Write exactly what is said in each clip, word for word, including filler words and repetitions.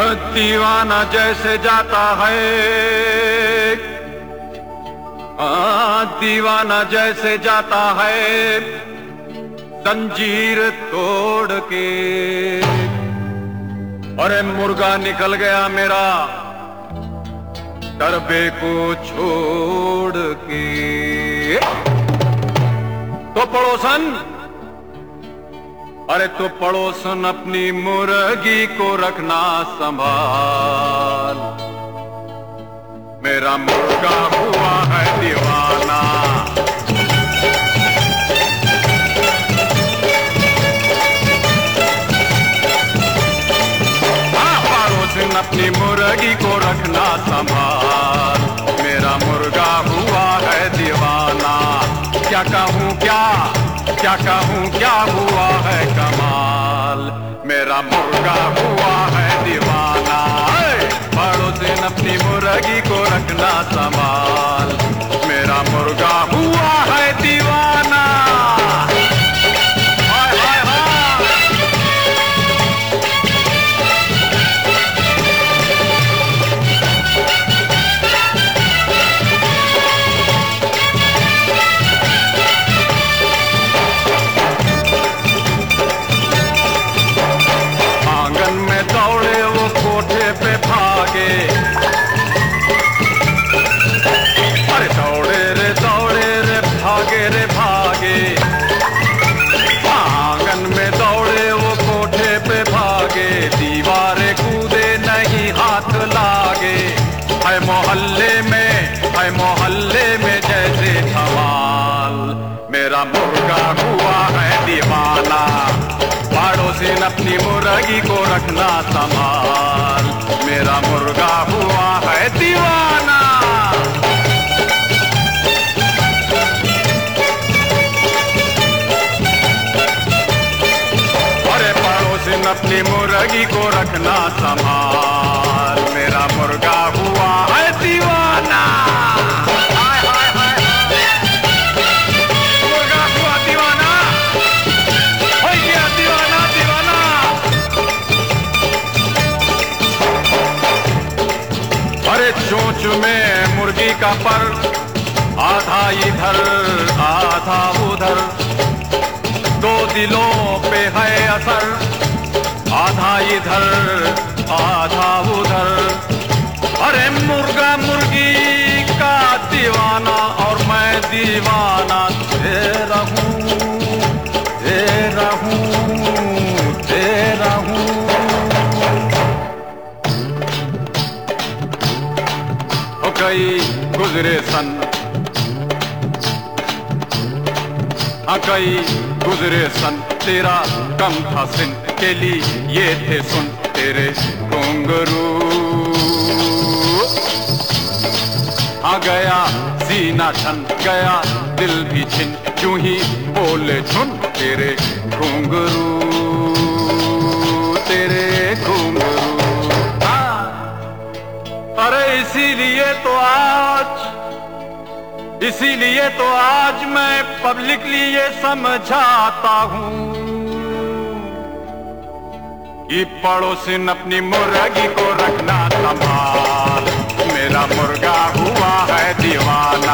दीवाना जैसे जाता है, आ, दीवाना जैसे जाता है जंजीर तोड़ के। अरे मुर्गा निकल गया मेरा डरबे को छोड़ के। तो पड़ोसन, अरे तो पड़ोसन अपनी मुर्गी को रखना संभाल। मेरा मुर्गा हुआ है दीवाना। हाँ, पड़ोसन अपनी मुर्गी को रखना संभाल। मेरा मुर्गा हुआ है दीवाना। क्या कहूँ क्या क्या कहूँ क्या हुआ है कमाल। मेरा मुर्गा हुआ है दीवाना। पड़ोसन अपनी मुर्गी को रखना संभाल। मेरा मुर्गा हुआ है दीवाना। हाय हाय हाय। दौड़े वो कोठे पे भागे। अरे दौड़े रे दौड़े रे भागे रे भागे। आंगन में दौड़े वो कोठे पे भागे। दीवारें कूदे नहीं हाथ लागे। है मोहल्ले में है मोहल्ले में जैसे धमाल। मेरा मुर्गा हुआ है दीवाना। पड़ोसन अपनी मुर्गी को रखना संभाल। मेरा मुर्गा हुआ है दीवाना। अरे पड़ोसन अपनी मुर्गी को रखना संभाल। मेरा मुर्गा हुआ है दीवाना। चोंच में मुर्गी का पर, आधा इधर आधा उधर। दो दिलों पे है असर, आधा इधर आधा उधर। अरे मुर्गा मुर्गी का दीवाना और मैं दीवाना तेरा हूँ तेरा हूँ तेरा हूँ। कई गुजरे सन कई गुजरे सन तेरा कम था सिन के लिए ये थे सुन तेरे घुंघरू। आ गया सीना छन गया दिल भी छिन क्यों ही बोले छुन तेरे घुंघरू तेरे घुंघरू। अरे इसीलिए तो आज इसीलिए तो आज मैं पब्लिकली ये समझाता हूँ कि पड़ोसन अपनी मुर्गी को रखना संभाल। मेरा मुर्गा हुआ है दीवाना।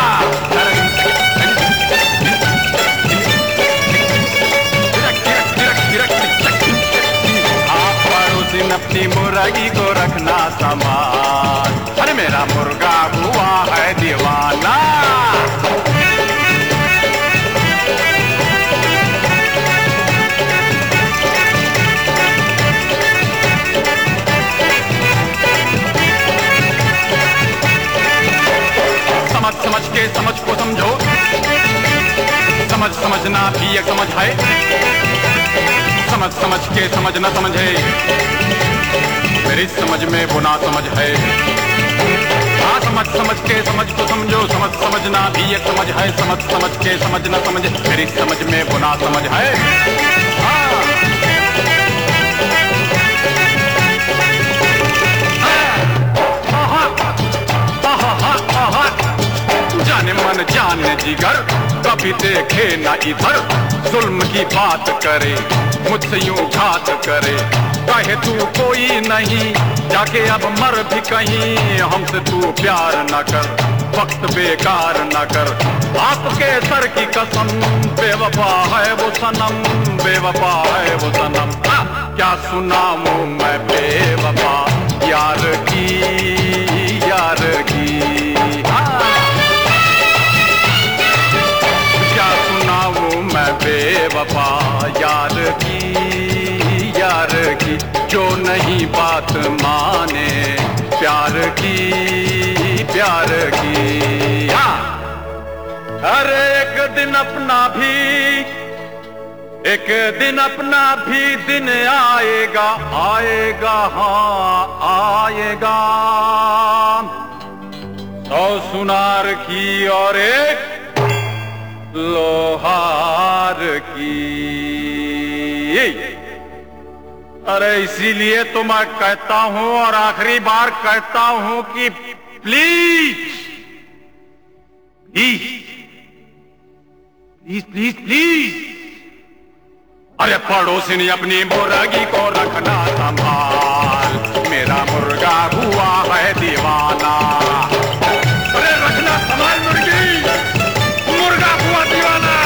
आप पड़ोसन अपनी मुर्गी को रखना संभाल। अरे मेरा मुर्गा हुआ है दीवाना। समझ समझ के समझ को समझो। समझ समझना भी एक समझ है। समझ समझ के समझ न समझे मेरी समझ में वो ना समझ है। हाँ, समझ समझ के समझ को समझो। समझ समझना भी एक समझ है। समझ समझ के समझ न समझे मेरी समझ में वो ना समझ है। हाँ। जाने मन जाने जिगर कभी देखे ना इधर। जुल्म की बात करे मुझसे यूं घात करे। कहे तू कोई नहीं, जाके अब मर भी कहीं, हमसे तू प्यार न कर, वक्त बेकार न कर। आपके सर की कसम, बेवफा है वो सनम, बेवफा है वो सनम। आ, क्या सुनाऊं मैं बेवफा यार की, यार की। क्या सुनाऊं मैं बेवफा यार की, यार की, जो नहीं बात माने प्यार की, प्यार की। हाँ। अरे एक दिन अपना भी, एक दिन अपना भी दिन आएगा, आएगा हाँ आएगा। सौ सुनार की और एक लोहार की। अरे इसीलिए तो मैं कहता हूं और आखिरी बार कहता हूं कि please please please please please अरे पड़ोसी अपनी मुर्गी को रखना संभाल, मेरा मुर्गा हुआ है दीवाना। अरे रखना संभाल मुर्गी, मुर्गा हुआ दीवाना।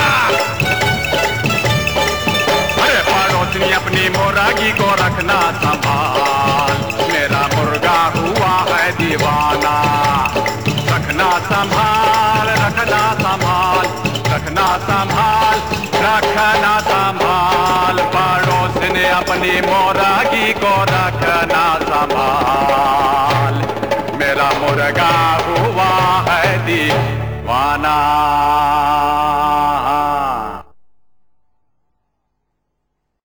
अरे पड़ोसी अपनी मुर्गी को रखना संभाल, मेरा मुर्गा हुआ है दीवाना। रखना संभाल, रखना संभाल, रखना संभाल, रखना संभाल। पड़ोसी ने अपनी मुर्गी को रखना संभाल, मेरा मुर्गा हुआ है दीवाना।